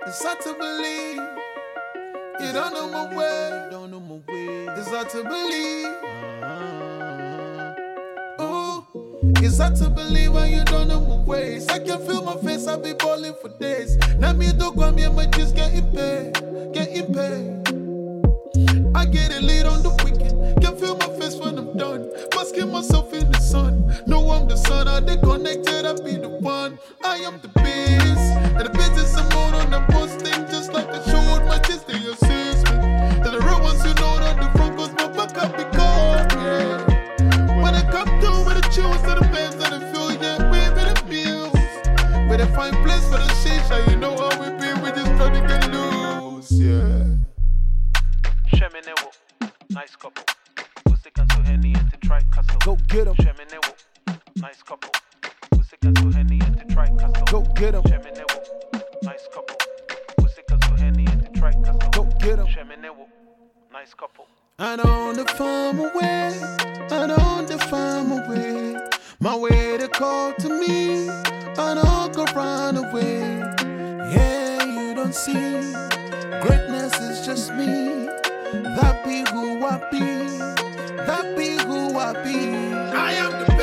It's hard to believe you don't know my way. It's hard to believe. Ooh, it's hard to believe when you don't know my ways. I can feel my face, I've been balling for days. Now me don't come here, my just getting paid. I get a lead on the weekend. Can feel my face when I'm done. Basking myself in the sun. No, I'm the sun. Are they connected? I be the one. I am the biz. And the business I'm on the posting. Just like I showed my kids, they assist me. And the real ones who know that the front goes my back up because, yeah. When I come through with the chills and the bands and the feel, yeah, we in the bills. Where they find place for the shisha, you know how we be. We just try to get loose, yeah. Sheminewo, nice couple. Music and so Henny and to try castle. Go get 'em. Sheminewo, nice couple. Music and so Henny and to try castle. Go get 'em. Sheminewo, nice couple. Music and so Henny and to try castle. Go get 'em. Sheminewo, nice couple. I don't farm away. I don't farm away. My way to call to me. I don't go run away. Yeah, you don't see. Greatness is just me. That be who I be. That be who I be. I am the